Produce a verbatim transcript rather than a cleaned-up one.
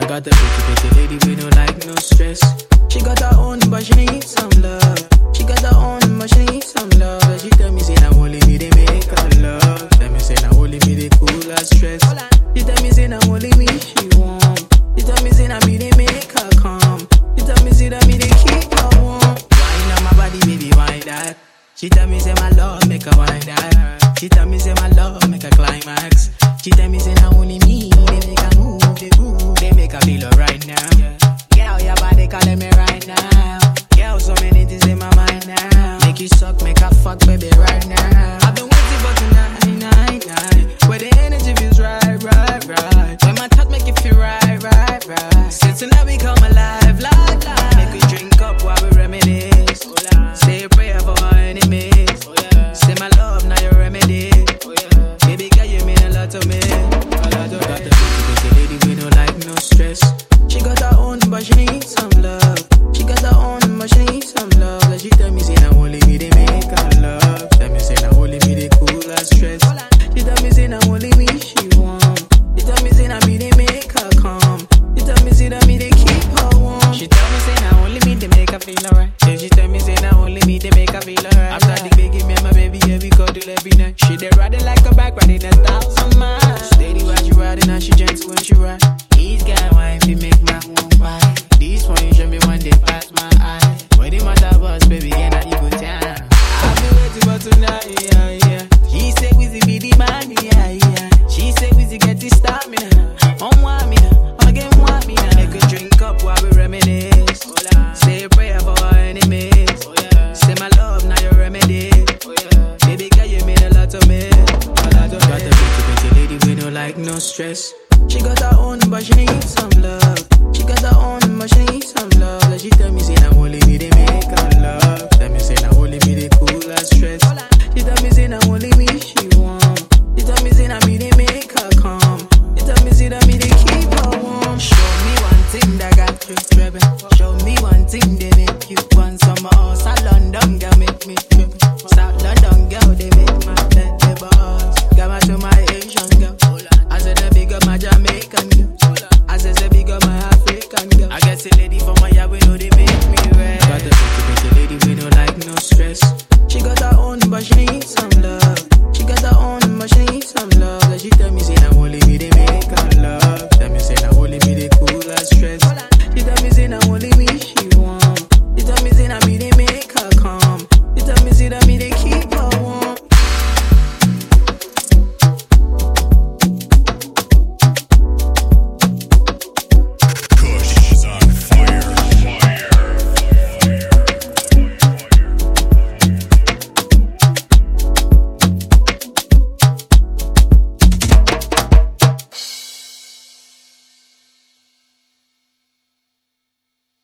got the pretty, pretty lady we don't like no stress. She got her own, but she needs some love. She got her own, but she needs some love. But she tell me say now only me they make her love. Tell me say now only me they cool her stress. She tell me say now only me she want. She tell me say now me they make her calm. She tell me say that me they keep her warm. Wine on my body, baby, wine that. She tell me say my love make her wine that. She tell me say my love make her climax. She tell me say now only me they make her move, they move, they make her feel alright now. Girl, your body calling me right now. Girl, so many things in my mind now. Make you suck, make her fuck, baby, right now. I've been waiting for tonight, night, night. Where the energy feels right, right, right. When my touch make you feel right, right, right. Since tonight we come alive, live, live. Make we drink up while we reminisce. Say a prayer for our enemies. Say my love, now your remedy. Baby girl, you mean a lot to me. Got the pretty, pretty lady, we don't like no stress. She got her own, but she needs some love. She got her own, but she needs some love. Like she tell me say now only me they make her love. Tell me say now only me they cool her stress. She tell me say now only me she want. She tell me say now me they make her calm. She tell me say that me they keep her warm. She tell me say now only me they make her feel alright. Yeah, she tell me say now only me they make her feel alright. After the baby, me and my baby, yeah, we cuddle every night. She they riding like a bike, riding a thousand miles. Steady while she riding and she gentle when she ride. These guy wine fi make my own wine. These one you show me when they pass my eye. When the matter was, baby, get not even time. I've been waiting for tonight, yeah, yeah. She say Wizzy be the man, yeah, yeah. She say Wizzy get the stamina. On want me now, again want me now. Make we drink up while we reminisce. Say a prayer for our enemies. Say my love, now your remedy. Baby girl, you mean a lot to me. Got the pretty, pretty lady, we don't like no stress. She got her own, but she needs some love. She got her own, but she needs some love. Like she tell me say now only me they make her love. Tell me say now only me they cool her stress. She tell me say now only me she want. She tell me say now me they make her calm. She tell me say that me they keep her warm. Show me one thing that got you tripping. Show me one thing they make you want some more. South London girl make me tripping. South London girl they make my head the boss. Got my to my Asian girl. I said the big up my Jamaican girl. I said the big up my African girl. I guess the lady from my yard we know they make me red. Got the pretty, pretty lady we don't like no stress. She got her own, but she needs some love. She got her own, but she needs some love. Like she tell me say now only me they make her love. Tell me say now only me they cool her stress. She tell me say now only me she